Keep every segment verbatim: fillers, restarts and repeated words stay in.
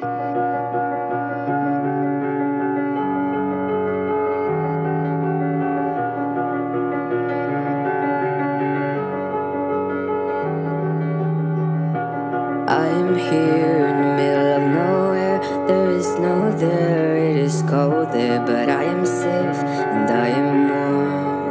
I am here in the middle of nowhere. There is no there, it is cold there, but I am safe and I am warm.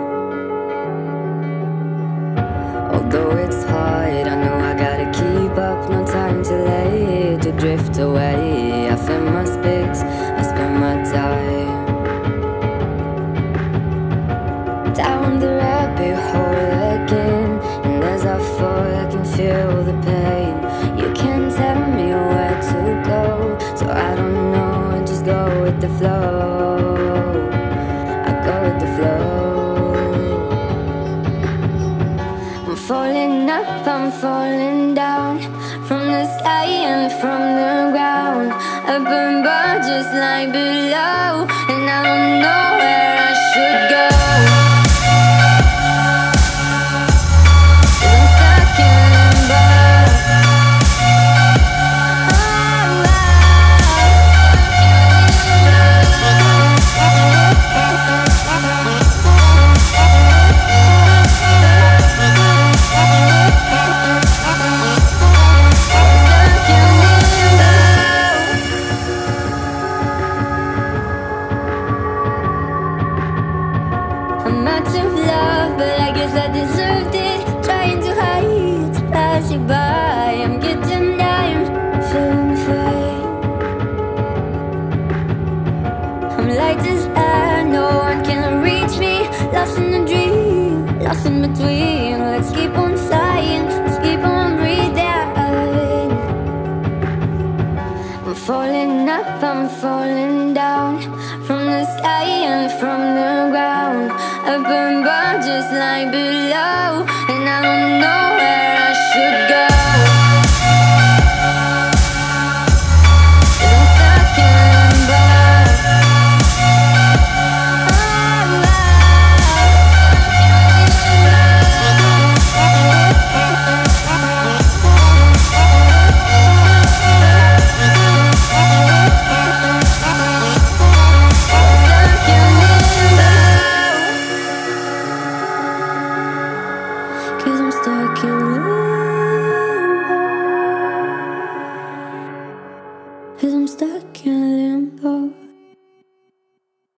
Although it's hard, I know I gotta keep up. No time to lay, to drift away. I find my space, I spend my time down the rabbit hole again. And as I fall, I can feel the pain. You can't tell me where to go, so I don't know, I just go with the flow. I go with the flow. I'm falling up, I'm falling down, from the sky and from the ground. Up above just like below, and I don't know where I should go. I'm out of love, but I guess I deserved it. Trying to hide, to pass you by. I'm getting down, feeling fine. I'm light as air, no one can reach me. Lost in a dream, lost in between. Let's keep on flying, let's keep on breathing. I'm falling up, I'm falling down, from the sky and from the ground. Up above just like below, and I don't know